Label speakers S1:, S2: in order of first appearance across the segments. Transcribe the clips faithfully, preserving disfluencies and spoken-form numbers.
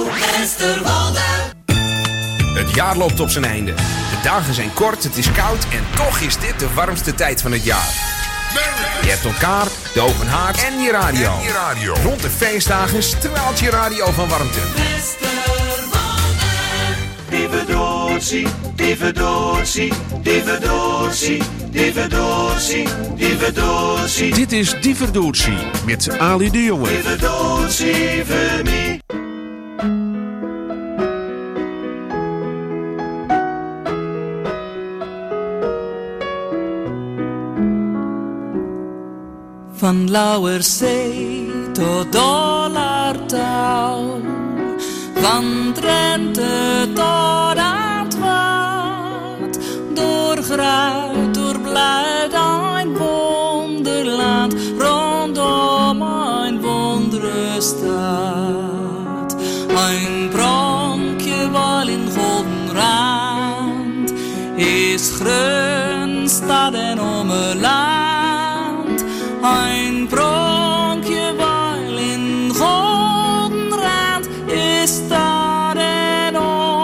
S1: Westerwolde. Het jaar loopt op zijn einde. De dagen zijn kort, het is koud en toch is dit de warmste tijd van het jaar. Je hebt elkaar, de open haard en je radio. En je radio. Rond de feestdagen straalt je radio van warmte.
S2: Diverdotie, diverdotie, diverdotie, diverdotie, diverdotie.
S3: Dit is Diverdotie met Ali de Jonge.
S2: Diverdotie voor mij.
S4: Van Lauwerzee tot Dollartouw, van Drenthe tot aan het Waad, door Gruit, door Bluid, een wonderland, rondom een wondere stad. Een pronkje wel in golden rand, is groen stad en ommeland. Een pronkje wel in goldenrand is stad en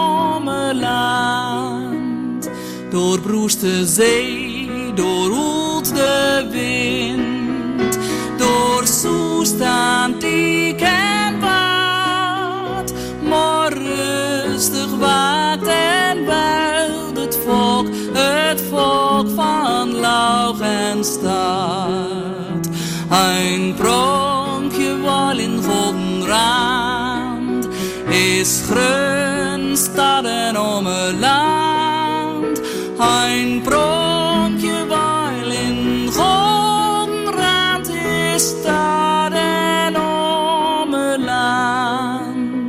S4: ommeland. Door broest de zee, door hoelt de wind, door Soest antiek en wat, maar rustig waakt en built het volk, het volk van Laug en Stad. Een pronkje wel in goldenrand is groen stad en ommeland. Een pronkje wel in goldenrand is stad en ommeland.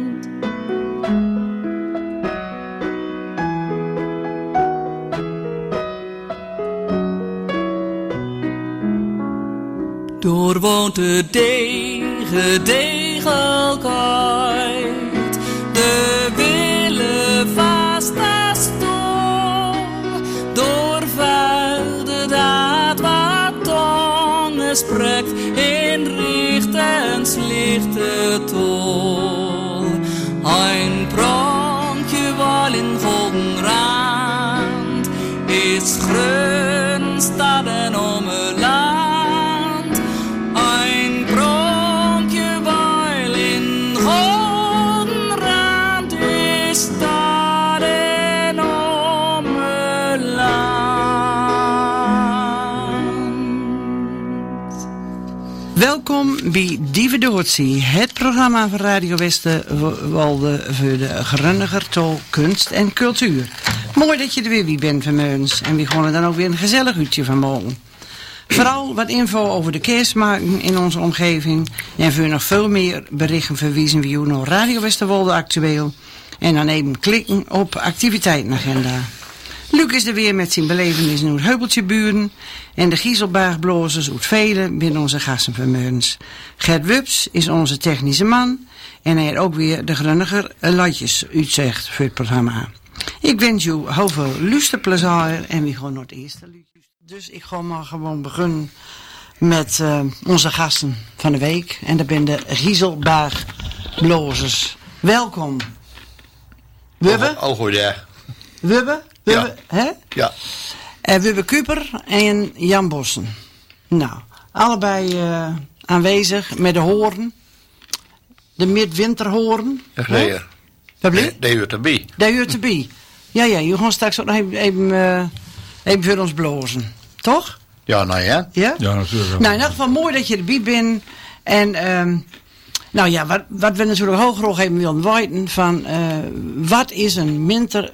S4: Door woont de degen, degelkooit, de wille vast als stoel. Door vuilde dat wat tongen spreekt, in richtens lichte tol. Een pronkje wel in goldenrand is groen stad en ommeland.
S5: Welkom bij Diverdotie, het programma van Radio Westerwolde voor de Grunniger tol, kunst en cultuur. Mooi dat je er weer wie bent van Meuns en we gaan er dan ook weer een gezellig uurtje van morgen. Vooral wat info over de kerstmarkten in onze omgeving en voor nog veel meer berichten verwijzen we u naar Radio Westerwolde actueel en dan even klikken op activiteitenagenda. Luc is er weer met zijn belevenis in het Heubeltje buren en de Gieselbergblazers uit Velen binnen onze gasten van Meuns. Gert Wups is onze technische man en hij heeft ook weer de Grunniger latjes uitzegt voor het programma. Ik wens u heel veel luisterplezier en we gaan naar het eerste liedje. Dus ik ga maar gewoon beginnen met uh, onze gasten van de week en dat zijn de Gieselbergblazers. Welkom. Wubbe?
S6: Oh, oh goed, ja.
S5: Wubbe? Wubbe,
S6: ja.
S5: Hè?
S6: Ja.
S5: Uh, Wubbe Kuper en Jan Bossen. Nou, allebei uh, aanwezig met de hoorn. De midwinterhoorn.
S6: Ja, nee, ja.
S5: Wat bleef?
S6: Daar hoort erbij.
S5: Daar hoort erbij. Ja, ja, je gaat straks ook nog even, even, uh, even voor ons blozen. Toch?
S6: Ja, nou ja.
S5: Ja?
S6: Ja, natuurlijk.
S5: Nou, in ieder geval mooi dat je erbij bent. En, um, nou ja, wat, wat we natuurlijk heel graag even willen weten van, uh, wat is een winter,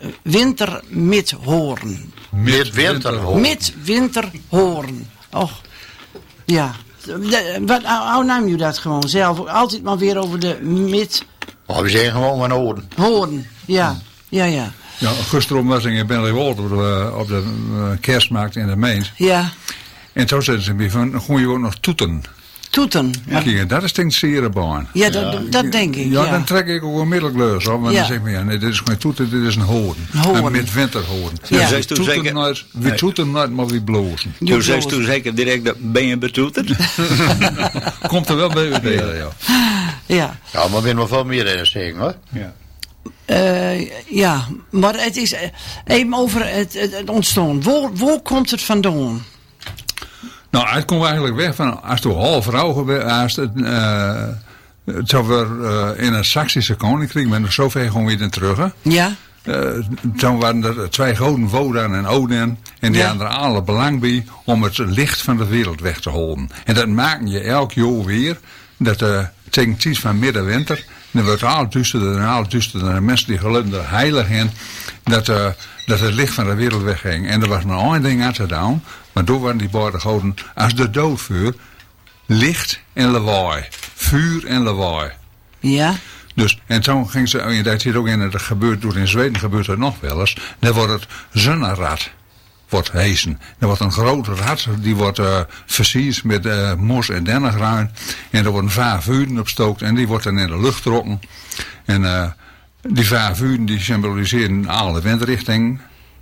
S5: wintermidhoorn?
S6: Midwinterhoorn.
S5: Midwinterhoorn. Och, ja. De, wat, hoe neem je dat gewoon zelf? Altijd maar weer over de mid...
S6: Oh, we zeggen gewoon van hoorn.
S5: Hoorn, ja. Ja, ja.
S7: Ja, gisteren was ik in Bennewold op de, op de uh, kerstmarkt in de Meens.
S5: Ja.
S7: En toen zeiden ze me van, dan gooi je ook nog toeten.
S5: Toeten?
S7: Ja. Kijk, dat is denk Serenbaan.
S5: Ja, dat, ja, dat denk ik,
S7: ja.
S5: Ja,
S7: dan trek ik ook een middelgleus op. Maar
S5: ja.
S7: dan zeg ik me, ja, nee, dit is geen toeten, dit is een hoorn.
S5: Hoorn.
S7: Een midwinterhoorn.
S6: Ja.
S7: Ja.
S6: Ja.
S7: We toeten
S6: zeker...
S7: nooit, we nee. toeten nooit, maar we blozen.
S6: Toen zei toen zeker direct, dat ben je betoeterd?
S7: Komt er wel bij weer, ja.
S5: Ja.
S6: Ja, maar we hebben wel meer in zeggen hoor.
S7: Ja.
S5: Uh, ja, maar het is uh, even over het, het, het ontstaan. Waar, waar komt het vandaan?
S7: Nou, het komt eigenlijk weg van als de half vrouw als het, uh, het zou weer uh, in het Saksische koninkrijk, maar nog zover gewoon weer terug. Hè?
S5: Ja.
S7: Uh, toen waren er twee goden, Wodan en Odin. En die
S5: Ja.
S7: hadden er alle belang bij om het licht van de wereld weg te houden. En dat maakt je elk jaar weer. Dat uh, tegen iets van middenwinter. Dan wordt het al duisterder en al duisterder. En de mensen die geloven er heilig in. Dat, uh, dat het licht van de wereld wegging. En er was maar één ding aan te doen. Maar toen waren die beide goden als de doodvuur. Licht en lawaai. Vuur en lawaai.
S5: Ja.
S7: Dus, en toen ging ze, en dat zit ook in, dat gebeurt, door in Zweden gebeurt het nog wel eens. Dan wordt het zonnerad, wordt heesen. Dan wordt een grote rad, die wordt uh, versierd met uh, mos en dennengruin. En er worden vijf vuren opstookt en die wordt dan in de lucht getrokken. En uh, die vijf vuren die symboliseren alle windrichtingen.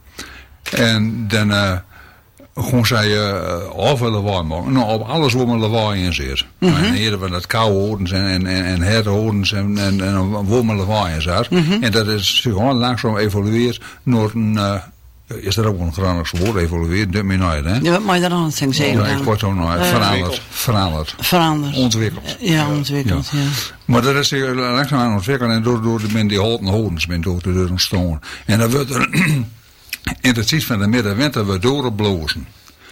S7: En dan uh, gewoon zei je uh, over lawaai maken. Nou, op alles waar maar lawaai in zit. Mm-hmm. En eerder van dat koude horens en, en, en, en hertenhorens en, en, en waar maar lawaai in zat. Mm-hmm. En dat is gewoon langzaam evolueerd naar een... Uh, is dat ook een Gronings woord, evolueerd? Dat meen je, hè?
S5: Ja, wat moet je daar aan het zeggen?
S7: Ja, ik word ook nog
S5: uh,
S7: veranderd. Veranderd.
S5: Veranderd.
S7: Ontwikkeld.
S5: Ja, ontwikkeld, ja. ja.
S7: Maar dat is zich langzaam aan ontwikkeld en door, door de men die houten horens bent door de deur ontstaan. En dan wordt er in het iets van de middenwinter weer doorblozen.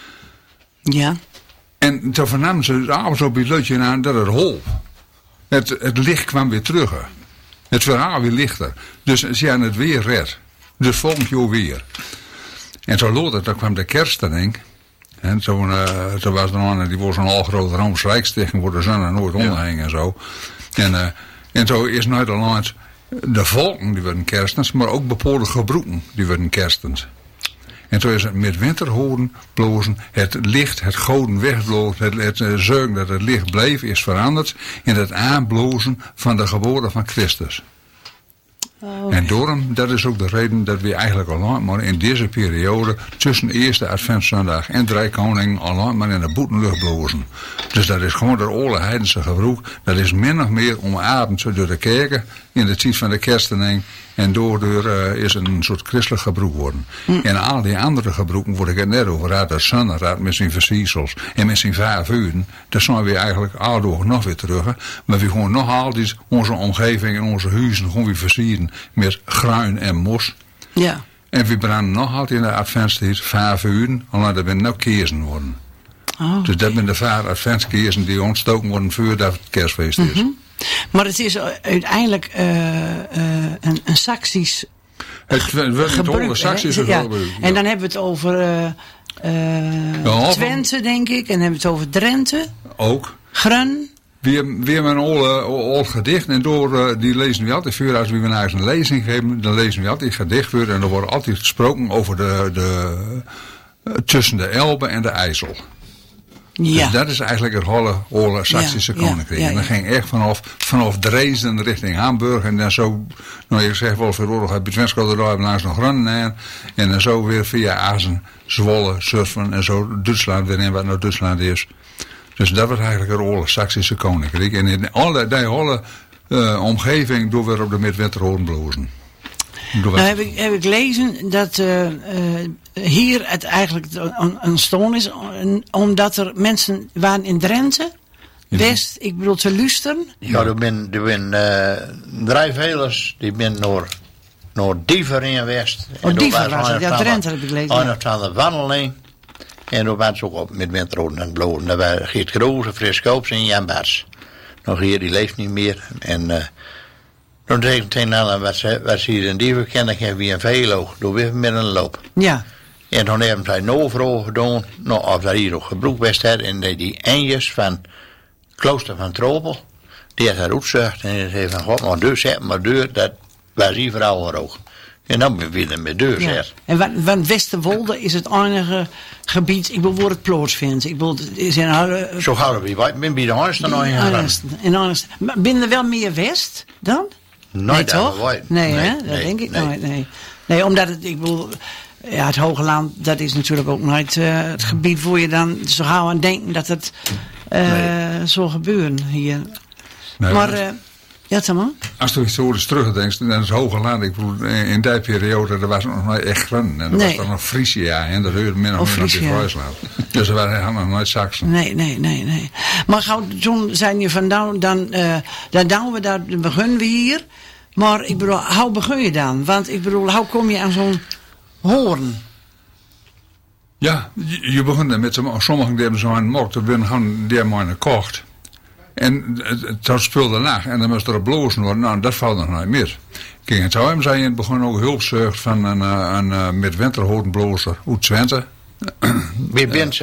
S5: Ja.
S7: En toen vernamen ze avonds op het lutje aan dat het hol. Het, het licht kwam weer terug. Het verhaal weer lichter. Dus ze hadden het weer red. Dus volgend jaar weer. En zo loopt het, dan kwam de kerststelling. En toen, uh, toen was er een, die was een al grote Roomse Rijksstichting waar de zon er nooit onderhing en zo. En, uh, en zo is Nederland de volken die werden kerstens, maar ook bepaalde gebroeken die werden kerstens. En toen is het met winterhoorn blozen, het licht, het goden wegblozen, het, het uh, zeugen dat het licht bleef, is veranderd in het aanblozen van de geboorte van Christus. Oh. En daarom, dat is ook de reden dat we eigenlijk al lang maar in deze periode tussen eerste Adventszondag en Drie Koningen al lang maar in de boetenlucht blozen. Dus dat is gewoon door alle heidense gebruik. Dat is min of meer om avond door de kerken in de tijd van de kerstening. En daardoor uh, is het een soort christelijk gebruik worden. Mm. En al die andere gebruiken, waar ik het net over had, dat zonnerad met zijn versiersels en met zijn vijf uren, daar zijn we eigenlijk aldoor nog weer terug. Hè. Maar we gewoon nog altijd onze omgeving en onze huizen gewoon weer versieren met gruin en mos.
S5: Ja.
S7: En we branden nog altijd in de adventstijd vijf uren, alleen dat we nou kersen worden.
S5: Oh,
S7: dus dat zijn de vijf adventskersen die ontstoken worden voordat het kerstfeest is.
S5: Mm-hmm. Maar het is uiteindelijk uh, uh, een, een Saksisch
S7: Het wordt niet over Saksische
S5: ja.
S7: gebruik. Ja.
S5: En dan hebben we het over uh, uh,
S7: ja,
S5: Twente, denk ik. En dan hebben we het over Drenthe.
S7: Ook.
S5: Grun.
S7: We hebben, we hebben een oud gedicht en door uh, die lezen we altijd voor. Als we naar een lezing geven, dan lezen we altijd gedicht voor. En er wordt altijd gesproken over de, de uh, tussen de Elbe en de IJssel. Ja. Dus dat is eigenlijk het hele oude Saksische ja, koninkrijk. Ja, ja, ja. En dat ging echt vanaf, vanaf Dresden richting Hamburg. En dan zo, nou je zegt wel voor de oorlog, heb je Twentsko daar langs nog Groningen. En dan zo weer via Azen, Zwolle, Zutphen en zo Duitsland weer in wat nou Duitsland is. Dus dat was eigenlijk het oude Saksische koninkrijk. En in alle, die hele uh, omgeving doen we op de midwinterhoorn blozen.
S5: Nou heb ik, heb ik lezen dat uh, uh, hier het eigenlijk ontstaan is, omdat er mensen waren in Drenthe, West, ik bedoel te Luisteren.
S6: Ja, er zijn er zijn uh, drijfhelers die zijn naar, naar Diever in West.
S5: Oh, Diever was het, ja, Drenthe heb ik gelezen.
S6: En dan aan de wandeling. En dan waren ze ook op met winterhoorn en blozen. Daar waren Geert Kroos, Frits Koops en Jan Bats. Nog hier, die leeft niet meer. En... Uh, Toen zei ik tegen hen, wat ze, wat ze hier in Diever kennen, hebben we een velo, door weer met een loop.
S5: Ja.
S6: En toen hebben zij een overal gedaan, nou, of dat hier nog gebruikt was had, en die enjes van klooster van Tropel, die had haar uitgezocht, en die zei van, god, maar deur zet, maar deur, dat was hier vooral ook. En dan ben we met deur
S5: ja.
S6: zet.
S5: En van Westerwolde is het enige gebied, ik wil waar het plots vindt. Ik wil, is in, uh,
S6: Zo houden we, ik ben bij de Horsten nog in
S5: Arnhesten. Maar ben er wel meer West dan?
S6: Nooit
S5: nee, toch?
S6: Nooit.
S5: Nee,
S6: nee,
S5: hè? Dat
S6: nee,
S5: denk ik
S6: nee.
S5: nooit. Nee. nee, omdat het, ik bedoel, ja, het Hoge Land, dat is natuurlijk ook nooit uh, het gebied waar je dan zo gauw aan denkt dat het uh, nee. zal gebeuren hier.
S7: Nee,
S5: maar, uh, ja, zeg maar.
S7: Als je historisch terugdenkt, dan is Hoge Land, ik bedoel, in die periode, er was nog nooit echt groen. En er
S5: nee.
S7: was dan nog Friesia, en dat hoorde min of meer op die Friesland. Dus er waren nog nooit Saxen.
S5: Nee, nee, nee, nee. Maar gauw, toen zijn je van nou, dan, uh, dan doen we dat, dan beginnen we hier. Maar ik bedoel, hoe begin je dan? Want ik bedoel, hoe kom je aan zo'n hoorn?
S7: Ja, je, je begint met sommigen die hebben zo'n mokt, die hebben gewoon die hebben maar gekocht. En dat speelde laag. En dan moest er op blozen worden. Nou, dat valt nog nooit meer. Kijk, het zou hem zijn in het begin ook hulp zorgt van een, een, een met winterhoornblozer uit Twente.
S6: Wie bent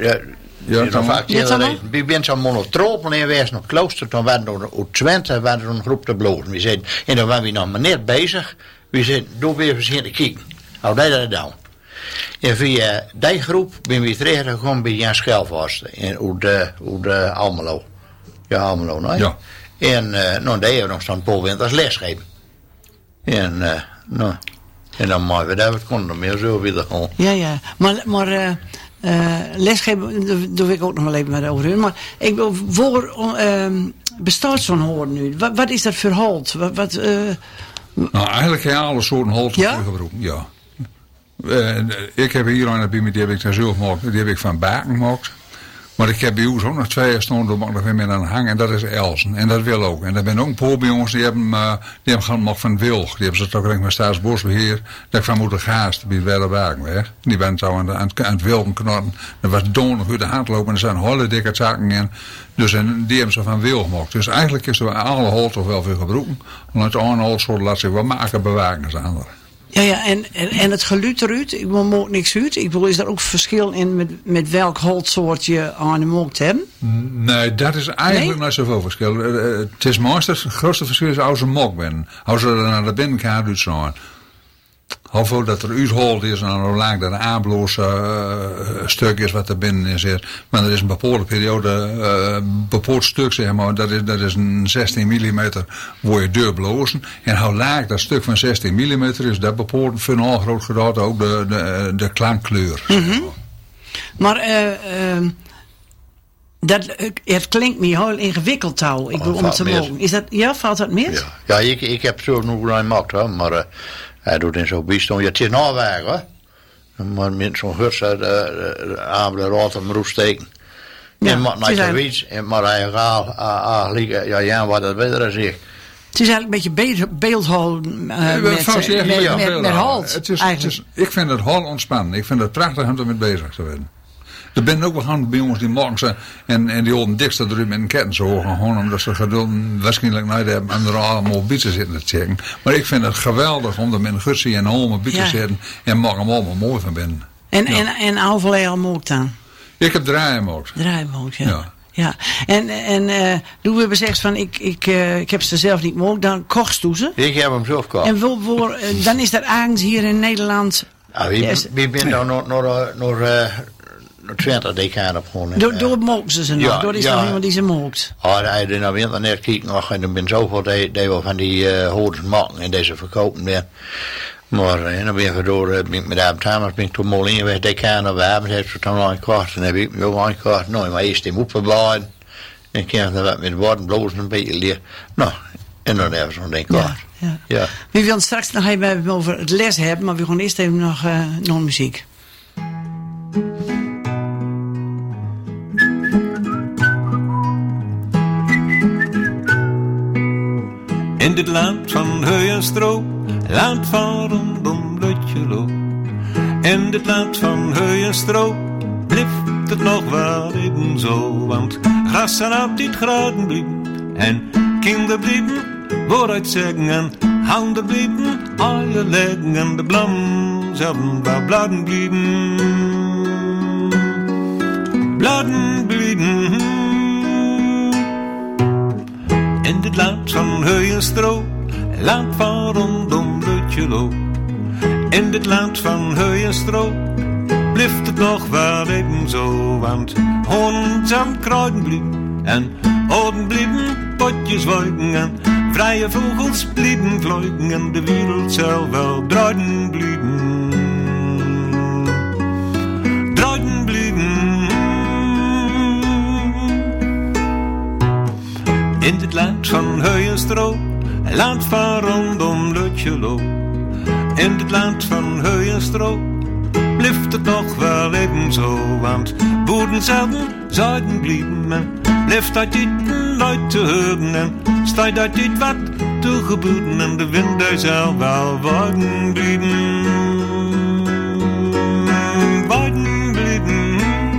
S6: Wie bent zo'n monotropen in wees nog klooster, toen waren er uit Twente waren er een groep te blozen. We zijn, en dan waren we nog maar net bezig. We zijn, doe weer eens hier te kijken. Hoe deed dat dan? En via die groep ben we terechtgekomen bij Jan Schelvorst uit de Almelo. Ja, Almelo, nee?
S7: Ja.
S6: En uh, nou, daar hebben we nog zo'n paar winters lesgeven. En, uh, nou, en dan maken we daar wat konden meer zo weer gewoon.
S5: Ja, ja. Maar, maar uh, uh, lesgeven, daar doe ik ook nog wel even met over. Maar ik wil, voor uh, bestaat zo'n hoorn nu? Wat, wat is dat voor holt? Wat, wat, uh,
S7: nou, eigenlijk heb je alle soorten holt
S5: ja?
S7: gebroken, ja. Uh, ik heb hier aan de die heb ik daar zelf gemaakt, die heb ik van Baken gemaakt. Maar ik heb bij ons ook nog twee stonden, maar nog weer met aan de hang. En dat is Elsen. En dat wil ook. En er zijn ook een paar bij ons die hebben, uh, die hebben gaan nog van Wilg. Die hebben ze toch ook met Staatsbosbeheer. Dat kwam uit de Gaast, bij de Wagenweg. Die ben zo aan, de, aan, aan het wilden knorren. Er was donig uit de hand lopen. En er zijn hele dikke zaken in. Dus en die hebben ze van Wilg gemaakt. Dus eigenlijk is er alle hol toch wel veel gebroken. Want het ene hol soort laat zich wel maken bewaken als andere.
S5: Ja, ja, en, en, en het geluid eruit, ik wil ook niks uit. Ik bedoel, is daar ook verschil in met, met welk holtsoort je aan de markt hebt?
S7: Nee, dat is eigenlijk nee? niet zoveel verschil. Uh, het is meestal het grootste verschil is als ze mok ben. Als ze er naar de binnenkant uit zijn. Hoeveel dat er uithold is en hoe lang dat een aanbloos uh, stuk is wat er binnen in zit. Maar er is een bepaalde periode, uh, een bepaald stuk zeg maar, dat is, dat is een zestien millimeter waar je deur blozen. En hoe laag dat stuk van zestien millimeter is, dat bepaalt voor een al groot gedeelte ook de, de, de klankkleur.
S5: Mm-hmm. Zeg maar, maar uh, uh, dat, het klinkt me heel ingewikkeld touw. Ik bedoel, om te mogen. Is dat, ja, valt dat mis?
S6: Ja, ja ik, ik heb zo nog een maakt hoor, maar uh, hij doet in zo'n bijstand. Ja, het is nou weg hoor. Maar met zo'n hurts uit de avond rood om roest steken. Ja, en maar naar iets, en maar hij gaat, ja, ja, wat dat beter is ik.
S5: Het is eigenlijk een beetje beeldhouden uh, met, met,
S7: zeggen,
S5: met,
S7: ja,
S5: met, met halt.
S7: Het is, het is, ik vind het heel ontspannen. Ik vind het prachtig om ermee bezig te zijn. Er zijn ook wel handen bij jongens die morgens en, en die houden dikste eruit met een kettenzoog. Gewoon omdat ze geduld waarschijnlijk nooit hebben en er allemaal bieten zitten te checken. Maar ik vind het geweldig om er met een gutsie en holme bieten te zitten en morgen allemaal mooi van binnen.
S5: En,
S7: ja.
S5: en, en hoeveel heb je al mocht dan?
S7: Ik heb draaien mocht.
S5: Draaien mocht, ja.
S7: ja.
S5: Ja, en, en uh, toen we gezegd van ik, ik, uh, ik heb ze zelf niet mogelijk, dan kocht u ze.
S6: Ik heb hem zelf gekocht.
S5: En voor, voor, uh, dan is dat ergens hier in Nederland.
S6: Nou, wie,
S5: yes.
S6: wie bent nou nog nog nog twintig decade op gewoon.
S5: Door, door mogen ze ze nog, ja, door is ja. nog iemand die ze moogt.
S6: Oh, als je naar internet kijkt nog, en er zijn zoveel die, die we van die uh, hoorden maken en deze verkopen ben. Maar en dan ben ik door uh, met de Thomas ben ik toen mal in geweest, decade we hebben het zo dan een kort en heb ik me ook een kort, nou, maar eerst die moet verbouwen. En ik heb dan wat met woorden blozen een beetje leer. Nou, en dan hebben we zo'n ding kort.
S5: Ja, ja.
S6: Ja.
S5: We willen straks nog even over het les hebben, maar we gaan eerst even nog, uh, nog muziek.
S8: In dit land van heu en stro, land van rondom Lutjelo. In dit land van heu en stro, blijft het nog wel even zo. Want gras zijn altijd graden blijven, en kinderen blijven vooruit zeggen. En handen blijven alle leggen, en de blam zouden waar bladen blijven. Bladen blijven. In dit land van heu en stro, land van rondom Lutjelo. In dit land van heu en stro, blijft het nog wel even zo. Want honden zijn kruiden blijven, en ouden blijven potjes wuiken. En vrije vogels blijven vliegen, en de wereld zal wel draaien blijven. Draaien blijven. In dit land van heu en stro, een land van rondom Lutjelo. In dit land van heu en stro, blijft het nog wel even zo. Want boeren zelden zouden blijven en blijft dat dit nooit te horen. En staat dat dit wat te gebeuren en de wind hij zal wel worden blijven. Worden blijven.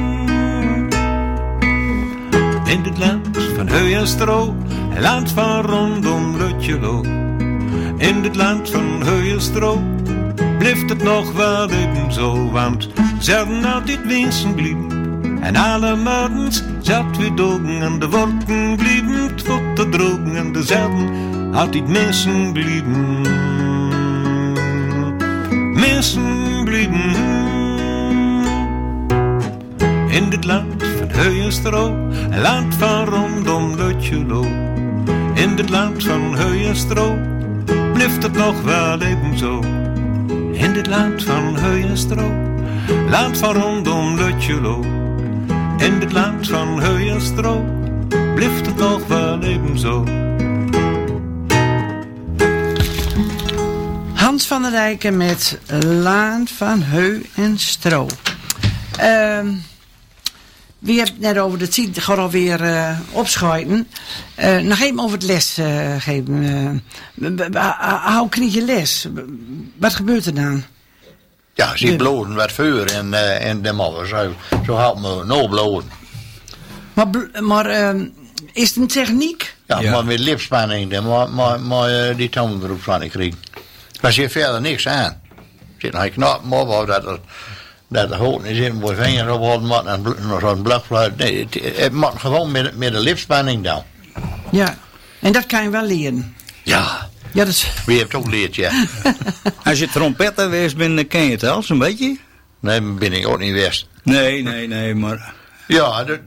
S8: In dit land van heu en stro, een land van rondom Lutjelo. In dit land van heu en stro, blijft het nog wel even zo. Want zelden altijd wensen blijven. En alle morgens zat weer dogen en de wolken blijven tot te drogen. En de zelden altijd mensen blijven. Mensen blijven. In dit land van heu en stro, een land van rondom Lutjelo. In dit land van heu en stro, blijft het nog wel even zo. In dit land van heu en stro, land van rondom Lutjelo. In dit land van heu en stro, blijft het nog wel even zo.
S5: Hans van der Dijken met Land van heu en stro. Uh, we hebben het net over de tijd, gewoon alweer uh, opschuiten. Uh, nog even over het les uh, geven. Uh, hoe krijg je les? Wat gebeurt er dan?
S6: Ja, ze bloden wat vuur en, uh, en de mannen zo, zo houdt me nog bloden.
S5: Maar, maar uh, is het een techniek?
S6: Ja,
S7: Ja.
S6: maar met lipspanning, dan maar, maar, maar uh, die tanden erop van ik kreeg. Maar ze heeft verder niks aan. Zit nog een knop maar wou dat er, dat de hoofd niet zit, moet je vinger ophouden, maar en nog zo'n blokfluit. Nee, het, het moet gewoon met, met de lipspanning dan.
S5: Ja, en dat kan je wel leren.
S6: Ja,
S5: Ja, dat is...
S6: wie heeft ook geleerd, ja.
S9: Als je trompetter geweest bent, ken je het al zo'n beetje?
S6: Nee, ben ik ook niet west.
S9: Nee, nee, nee, maar...
S6: Ja, dat...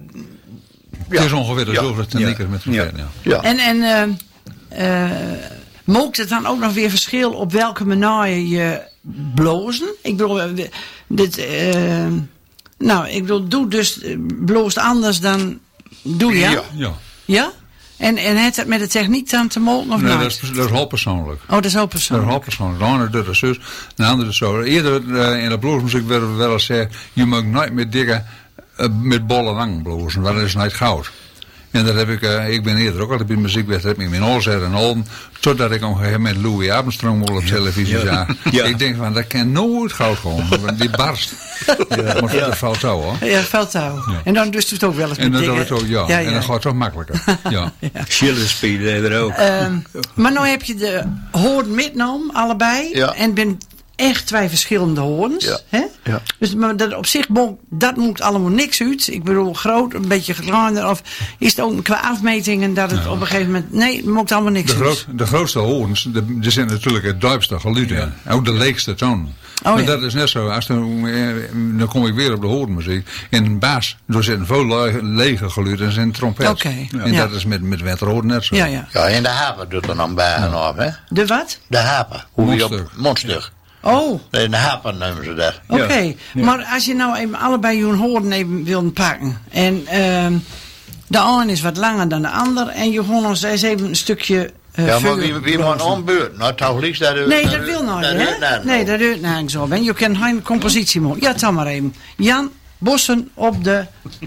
S7: Het is ongeveer
S6: Ja.
S7: dezelfde techniek
S9: Ja.
S7: met
S9: Ja.
S7: trompet, ja.
S6: Ja.
S5: En, en uh, uh, moogt het dan ook nog weer verschil op welke manier je blozen? Ik bedoel, uh, dit, uh, nou, ik bedoel, doe dus, uh, bloost anders dan doe je?
S6: Ja.
S5: Ja?
S7: Ja.
S5: Ja? En, en heeft het met de techniek dan te mogen of
S7: Nee,
S5: niet?
S7: dat is, dat is heel persoonlijk.
S5: Oh, dat is ook
S7: Dat is
S5: persoonlijk.
S7: heel persoonlijk. De ene doet het zus, de andere doet zo. Eerder uh, in de bluesmuziek werd er wel eens gezegd, je mag nooit meer dikke uh, met bolle wang blozen, want dat is niet goud. En dat heb ik, uh, ik ben eerder ook altijd bij de muziekwedstrijd, heb ik mijn oorzetten en al, totdat ik op een gegeven moment Louis Armstrong op televisie zag.
S9: Ja.
S7: Ik denk van, dat kan nooit goud gewoon, want die barst. Ja. Maar dat valt zo hoor.
S5: Ja, veldtouw.
S7: Ja.
S5: En dan dus het ook wel eens
S7: En
S5: met
S7: dan,
S5: dingen.
S7: dat is ook, ja.
S5: Ja, ja.
S7: En dan gaat het toch makkelijker. Ja.
S9: Schillen spelen er ook.
S5: Ehm, maar nou heb je de hoorn metgenomen, allebei.
S6: Ja.
S5: En ben echt twee verschillende hoorns.
S6: Ja.
S5: Hè?
S6: Ja.
S5: Dus maar dat op zich, mo- dat moet allemaal niks uit. Ik bedoel, groot, een beetje kleiner. Of is het ook qua afmetingen dat het op een gegeven moment... Nee, het moet allemaal niks
S7: De,
S5: uit.
S7: groot, de grootste hoorns, de, die zijn natuurlijk het duipste geluid in. Ook de leegste toon.
S5: Oh,
S7: maar
S5: ja.
S7: dat is net zo, als dan, eh, dan kom ik weer op de hoornmuziek. In een baas, er zitten veel le- lege geluiden en zijn trompet.
S5: Oké,
S7: En
S5: ja.
S7: dat is met, met wetrood net zo.
S5: Ja, ja.
S6: Ja, en de haper doet er dan bij en op, hè.
S5: De wat?
S6: De haper. Hoe je op
S7: Mondstuk.
S6: mondstuk.
S5: Oh,
S6: Nee, de haper noemen ze dat.
S5: oké.
S9: Ja.
S5: Maar als je nou even allebei je hoorn even wil pakken. En ehm, de een is wat langer dan de ander. En je gewoon ons eens even een stukje... Uh,
S6: Ja, maar
S5: vuur
S6: wie, wie moet
S5: blazen.
S6: ombeurt? Nou, toch liefst dat u...
S5: Nee, dat wil nooit, hè? Nee, dat doet nou zo. En je kan geen compositie maken. Ja, dan maar even. Jan Bossen op de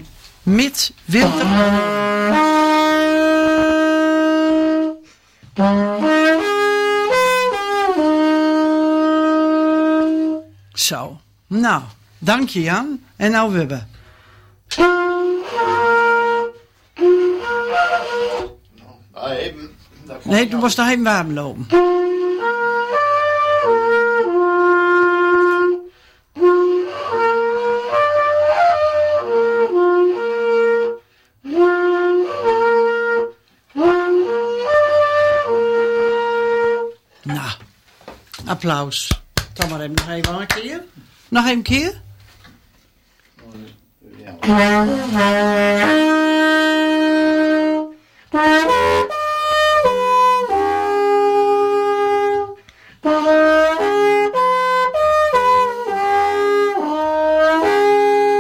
S5: midwinter. Zo. Nou, dank je Jan. En nou Wubbe.
S6: Ah, even, dat komt
S5: Nee, toen was nog even warm lopen. Nou, applaus. Dan maar even nog even een keer. Nog een keer.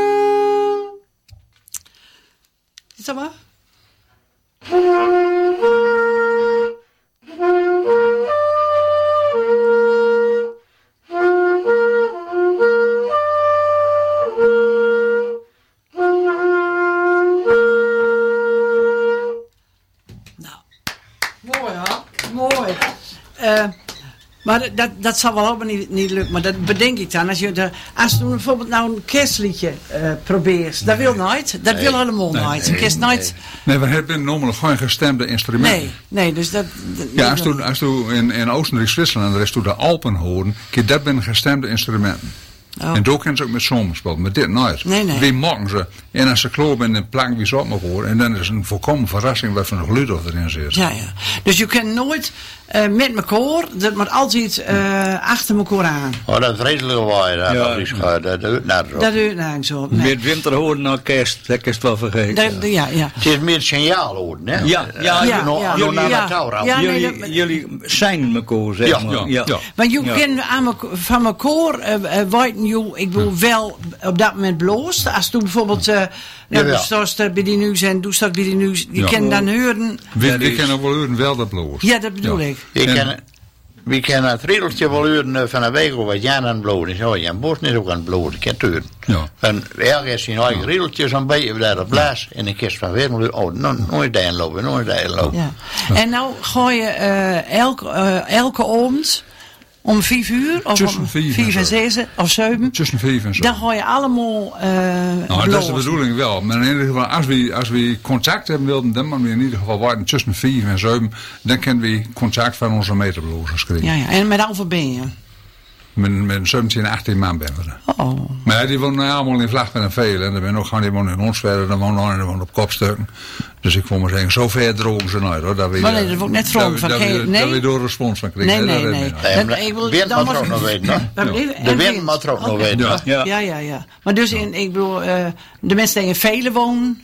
S5: Is dat maar? Mooi, hè? Mooi. Uh, maar dat, dat zal wel ook niet, niet lukken. Maar dat bedenk ik dan. Als je, de, als je bijvoorbeeld nou een kerstliedje uh, probeert. Dat wil nooit. Dat nee. wil helemaal nee, nooit. Nee, kerst nooit.
S7: Nee, we hebben namelijk geen gestemde instrumenten.
S5: Nee, nee. Dus dat, dat
S7: ja, als je als in, in Oostenrijk-Zwitserland, daar is toen de Alpen horen. Kijk, dat zijn gestemde instrumenten. Oh. En daar kunnen ze ook met zomer spelen, maar dit nooit.
S5: Nee, nee.
S7: Wie mogen ze? En als ze kloppen in een plank wie ze op mogen horen. En dan is het een volkomen verrassing wat voor een geluid erin zit.
S5: Ja, ja. Dus je kunt nooit uh, met elkaar, dat moet altijd uh, achter elkaar aan.
S6: Oh, dat vreselijke waai, dat ja. is dat doet naar zo.
S5: Dat doet naar zo. Nee.
S9: Met winterhoorn naar kerst, dat is het wel vergeten.
S5: Dat, ja, ja.
S6: Het is meer signaal horen, hè?
S9: Ja, ja. ja,
S5: ja,
S9: no,
S5: ja.
S9: Jullie,
S5: ja,
S9: ja. ja nee, jullie, dat, jullie zijn elkaar, zeg
S6: ja,
S9: maar.
S6: Ja,
S9: ja.
S6: ja.
S5: Maar je
S9: ja.
S5: kunt aan van elkaar, uh, uh, weten je, ik bedoel wel op dat moment bloost. Als toen bijvoorbeeld, uh, nou, ja, stond bij die nieuws en doe straks bij die nieuws, je ja. kan dan horen.
S7: We, ja, we dus. kennen wel horen wel dat bloost.
S5: Ja, dat bedoel ja. ik.
S6: ik ken, we kennen het riedeltje wel horen van een week of wat Jan aan het bloeden is. Oh, Jan Bos is ook aan het bloeden, ik ken het horen.
S7: Ja.
S6: En ergens zijn eigen ja. riedeltjes aan bij, we daar op blaas en een kist van weer, oh, no, nooit daarin lopen, nooit daarin lopen.
S5: Ja. Ja. En nou ga je uh, elke, uh, elke avond om vijf uur, of
S7: tussen
S5: om
S7: vijf,
S5: vijf en zes, of zeven.
S7: Tussen vijf en zeven.
S5: Dan ga je allemaal uh,
S7: nou, dat is de bedoeling wel. Maar in ieder geval, als we, als we contact hebben wilden, dan moeten we in ieder geval wachten tussen vijf en zeven. Dan kunnen we contact van onze meterblozers krijgen.
S5: Ja, ja. En met hoeveel ben je?
S7: Met, met zeventien, achttien man ben we er.
S5: Oh.
S7: Maar die wonen allemaal in Vlag met een veel. En er zijn ook gewoon die wonen in ons verder, dan wonen anderen wonen op kopstukken. Dus ik wil maar zeggen, zo ver drogen ze nooit hoor. Dat we,
S5: maar nee, dat wordt net vroom van geen. Nee,
S7: dat we door respons van krijgen.
S6: Nee, nee, nee. De wind mag er ook nog weten. De wind mag er ook nog weten.
S5: Ja, ja, ja. Maar dus in, ik bedoel, uh, de mensen die in Velen wonen.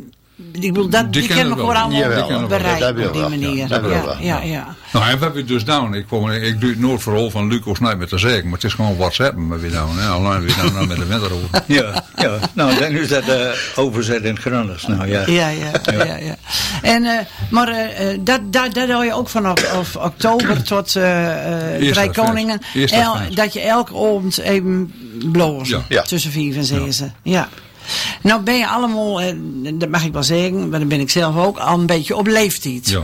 S5: Ik bedoel, dat, die, die kennen we gewoon allemaal bereiken op die manier. Ja, ja, ja, ja, ja.
S7: Nou, en wat heb je dus gedaan? Ik, kom, ik doe het nooit vooral van Luc of Snij met te zeggen, maar het is gewoon WhatsApp met wie nou, alleen wie nou met de winter over.
S9: Ja, ja, nou dan is dat uh, overzet in het Gronings, nou ja.
S5: Ja, ja, ja, ja. ja. En, uh, maar uh, dat, dat, dat doe je ook van of oktober tot uh, uh, Drie Koningen. El, dat je elke avond even bloos, ja. Ja. Tussen vijf en zes. Ja. ja. Nou ben je allemaal, dat mag ik wel zeggen, maar dan ben ik zelf ook, al een beetje op leeftijd.
S7: Ja.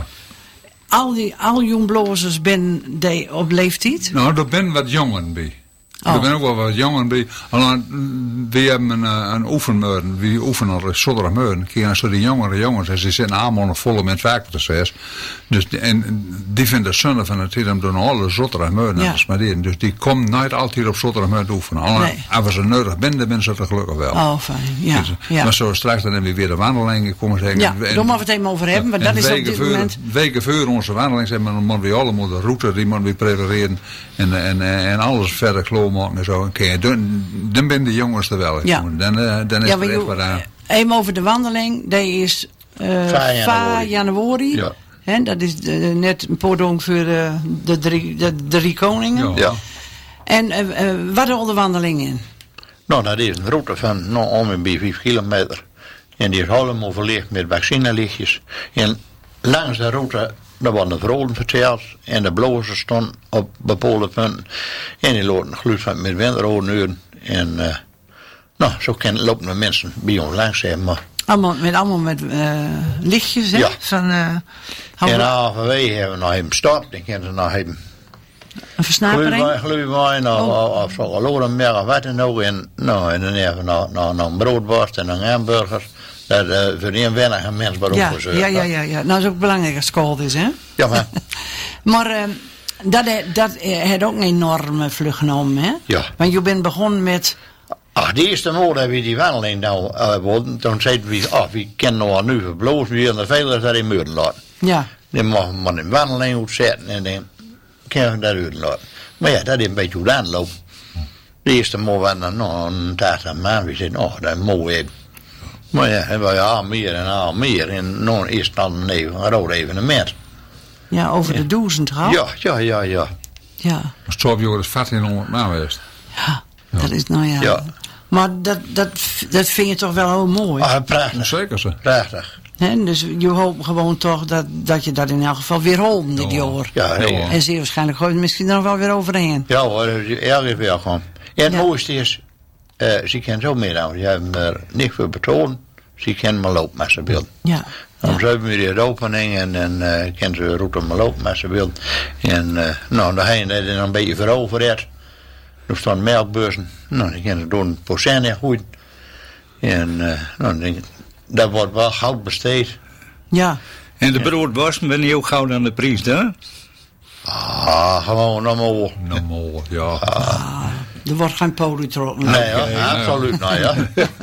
S5: Al die al jongblozers ben die op leeftijd?
S7: Nou, er ben wat jongen bij. Oh. Er ben ook wel wat jongen bij. Alleen, we hebben een, een oefenmeuren, we oefenen al zondagmeuren. Kijk, als die jongere jongens, ze zitten allemaal nog volle met vaakproces. Dus die, en die vinden het zonde van het hier om door alle zondagmeuren ja. te smeren. Dus die komen nooit altijd op zondagmeuren oefenen. Alleen, nee. als ze nodig zijn, dan ben ze er gelukkig wel.
S5: Oh, fijn. Ja. Dus,
S7: ja. Maar zo straks dan hebben we weer de wandeling. Ik kom zeggen.
S5: Ja, daar moeten we het even over hebben, maar dat is op dit voor, moment.
S7: Weken voor onze wandeling zijn we, moeten we allemaal de route, die moeten we prepareren. En, en, en alles verder klaarmaken en zo. Okay, dan, dan ben de jongens er wel.
S5: Ja.
S7: Dan, uh, dan is
S5: ja,
S7: er echt wat aan.
S5: Even over de wandeling. Die is uh, vijf januari. Ja. He, dat is de, net een pardon voor uh, de, drie, de drie koningen.
S6: Ja.
S5: En uh, uh, wat is de wandeling in?
S6: Nou, dat is een route van nou, om en bij vijf kilometer. En die is helemaal verlicht met vaccinelichtjes. En langs de route, daar worden de vrolen verteld. En de blozers stonden op bepaalde punten. En die lopen geluid van met winterrode uren. En uh, nou, zo kan, lopen de mensen bij ons langs, zeg maar.
S5: Allemaal met, allemaal met uh, lichtjes, hè?
S6: Ja.
S5: Van, uh,
S6: en halverwege hebben we nog even start. Dan kunnen ze nog even
S5: een versnapering?
S6: Glühwein of, oh. of chocolade meer of wat dan ook. En, nou, en dan hebben we nog, nog, nog een broodworst en nog hamburgers. Dat uh, voor een weinige mens maar
S5: ja,
S6: ook
S5: ja, ja, ja, ja. Nou, dat is ook belangrijk als het koud is, hè?
S6: Ja, maar.
S5: maar uh, dat, dat heeft ook een enorme vlucht genomen, hè?
S6: Ja.
S5: Want je bent begonnen met...
S6: Ach, de eerste morgen hebben we die wandeling nou uh, worden. Toen zeiden we, ah, we kennen nog nu verbloos, we hebben veel dat in muren laten.
S5: Ja.
S6: Dan mogen we een wandeling uitzetten en dan kunnen we dat uren laten. Maar ja, dat is een beetje hoe het aanloopt. De eerste morgen waren er nog een tachtig man. We zeiden, oh, dat is mooi even. Maar ja, hebben we al meer en al meer. En nog eerst dan een, even, een rood evenement.
S5: Ja, over
S6: ja.
S5: de duizend gehad?
S6: Ja, ja, ja, ja.
S5: Ja.
S7: Dat is twaalf jaar vijftienhonderd man geweest.
S5: Ja, ja, dat is nou ja.
S6: ja.
S5: Maar dat, dat, dat vind je toch wel heel mooi?
S6: Ah, prachtig.
S7: Zeker zo.
S6: Prachtig.
S5: He, dus je hoopt gewoon toch dat, dat je dat in elk geval weer holt dit
S6: ja.
S5: jaar.
S6: Ja, heel ja.
S5: En zeer waarschijnlijk gooit misschien er nog wel weer overheen.
S6: Ja hoor, erg welkom. En het ja. mooiste is, uh, ze kan zo meer aan. Je hebt er niet voor betonen. Ze kan maar lopen met ze beeld.
S5: Ja.
S6: Om zeven uur de opening en dan uh, kan ze route maar lopen als ze wil. En uh, nou, dan heen er dan een beetje veroverd. Er staan melkbeurzen. Nou, dan kan ze door een porcent goed. En uh, nou, dan, dat wordt wel goud besteed.
S5: Ja.
S9: En de broodworsten ben je ook goud aan de prijs, hè?
S6: Ah, gewoon normaal.
S7: Normaal, ja.
S5: Ah, er wordt geen poli trokken.
S6: Nee, ja, ja, absoluut nou ja.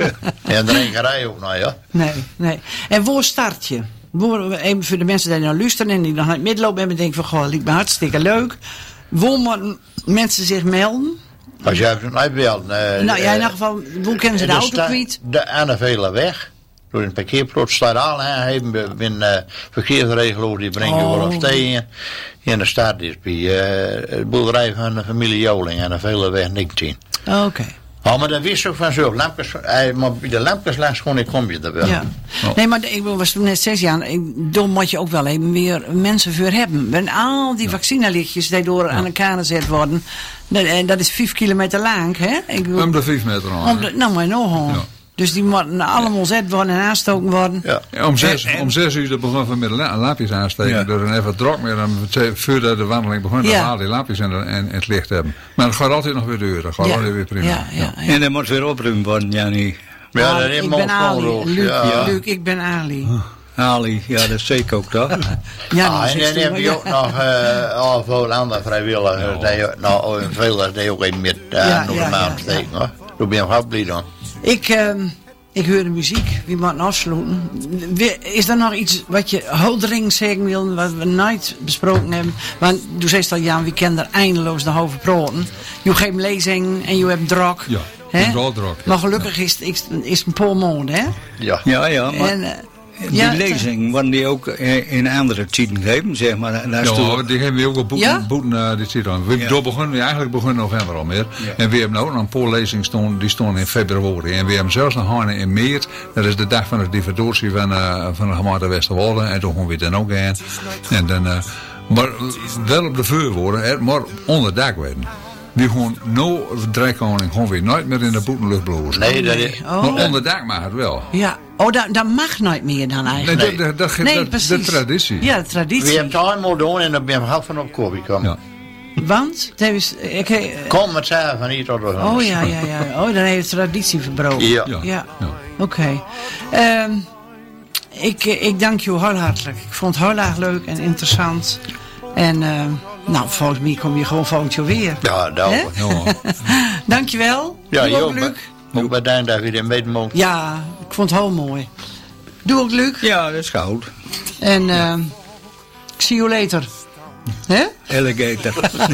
S6: En drinkerij ook nou ja.
S5: Nee, nee. En waar start je? Waar, even voor de mensen die naar luisteren en die nog naar het middenloop hebben, denken van, goh, lijkt me hartstikke leuk. Waar moeten mensen zich melden?
S6: Als jij het uit wilt. Uh,
S5: nou ja, in ieder geval, hoe kennen ze de, de auto kwijt?
S6: De Annevele weg. Door een parkeerplot staat al aan. We hebben uh, verkeersregelaar die brengt je
S5: Oh.
S6: wel op stegen. En de staat is bij uh, de boerderij van de familie Joling en de vele weg negentien.
S5: Oké. Okay.
S6: Oh, maar dat wist ook vanzelf. Lampjes, uh, maar bij de lampjes langs gewoon, ik kom je er wel.
S5: Ja. Oh. Nee, maar ik was toen net zes jaar. Daar moet je ook wel even meer mensen voor hebben. En al die ja. vaccinelichtjes die door ja. aan elkaar gezet worden. En dat is vijf kilometer lang, hè? Ik wil,
S7: om de vijf meter aan.
S5: De, nou, maar nog. Ja. Dus die moeten allemaal zet worden en aanstoken worden.
S7: Ja. Ja, om, zes, en, om zes uur begonnen we met een lampjes aansteken. Ja. Door een even drok meer. Dan voordat de wandeling begon, dan ja. al die lampjes en, en, en het licht hebben. Maar dat gaat altijd nog weer deur. Dat gaat ja. altijd weer prima.
S5: Ja, ja, ja.
S9: En dat moet weer opruimen worden, Jannie.
S6: Ja,
S5: ah,
S6: dat
S5: ik ben Ali. Luc,
S6: ja.
S5: Luc, ik ben Ali.
S9: Ali, ja, dat is zeker ook dat.
S6: Ja, ah, en dan heb je ook nog uh, al veel andere vrijwilligers. Ja. Die, nou, veel die ook even met uh, ja, nog ja, een maand ja, steken. Ja. Daar ben je wel blij dan.
S5: Ik... Um, Ik hoor de muziek, wie moet afsluiten. Is er nog iets wat je houdering zeggen wil, wat we nooit besproken hebben? Want je zegt al, Jan, we kennen er eindeloos nog over praten. Je hebt geen lezing en je hebt drok.
S7: Ja,
S5: hè?
S7: Wel drok.
S5: Maar gelukkig is, is, is het een paar maanden, hè?
S6: Ja,
S9: ja, ja maar
S5: en, uh,
S9: die ja, lezing worden die ook in andere tijden gegeven, zeg maar.
S7: Ja, toe... die hebben we ook op boeten,
S5: ja?
S7: boeten uh, dit zit dan. We ja. begonnen, eigenlijk begonnen november al meer. Ja. En we hebben ook nog een paar lezingen staan, die stonden in februari. En we hebben zelfs nog een in maart. Dat is de dag van de diverdotie van, uh, van de gemeente Westerwolde. En toen gaan we dan ook in. En dan, uh, maar wel op de vuurwoorden, maar onder dak werden. Die gewoon no drijkoning gewoon weer nooit meer in de boetenlucht blozen.
S6: Nee, dat is...
S5: Oh.
S6: Maar
S7: onder dak mag het wel.
S5: Ja, oh, dat, dat mag nooit meer dan eigenlijk.
S7: Nee, dat, dat, dat,
S5: nee,
S7: dat, de traditie.
S5: Ja, de traditie.
S6: We hebben het eenmaal doen en dan ben je half van op koop gekomen. Ja.
S5: Want? Dat is, ik, uh,
S6: Kom met z'n van hier tot de
S5: Oh ja, ja, ja. Oh, dan heeft de traditie verbroken.
S6: Ja.
S5: ja. ja.
S7: ja.
S5: Oké. Okay. Um, ik, ik dank je heel hartelijk. Ik vond het heel erg leuk en interessant. En... Uh, nou, volgens mij kom je gewoon volgend jaar weer.
S6: Ja, dat
S7: ja.
S6: Ja,
S5: Dankjewel. Doe ook, Luc.
S6: Ook bedankt dat we er mee mogen.
S5: Ja, ik vond het heel mooi. Doe ook, Luc.
S9: Ja, dat is goud.
S5: En uh, ik zie je later. Hè?
S9: Alligator.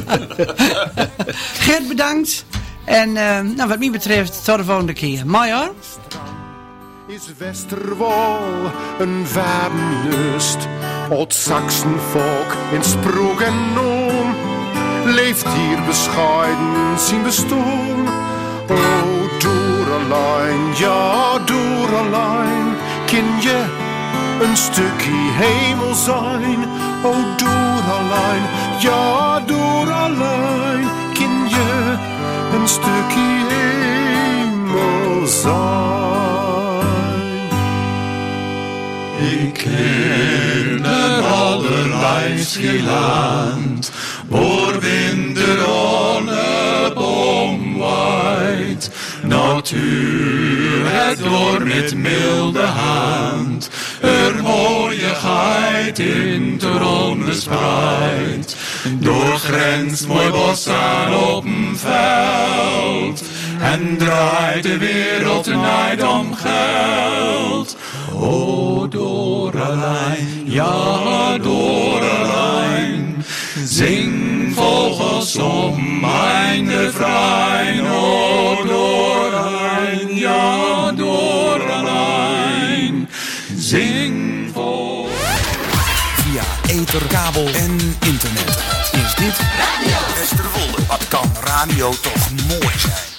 S5: Gert, bedankt. En uh, nou, wat mij betreft, tot de volgende keer. Mooi hoor.
S10: Is Westerwol een vaderlust? Oud Saxenvolk in sprook en noem leeft hier bescheiden zijn bestoon. O, door alleen, ja, door alleen, ken je een stukje hemel zijn. O, door alleen, ja, door alleen, ken je een stukje hemel zijn.
S2: Ik ken het allerlijst land, waar winter onne boom waait. Natuur het door met milde hand, er mooiigheid in de ronde spreidt. Doorgrenst mooi bos aan op een veld, en draait de wereld niet om geld. O, door alleen, ja, door alleen, zing vogels om mijn refrein. O, door alleen, ja, door alleen, zing vogels.
S1: Via ether, kabel en internet. Is dit Radio Westerwolde? Wat kan radio toch mooi zijn?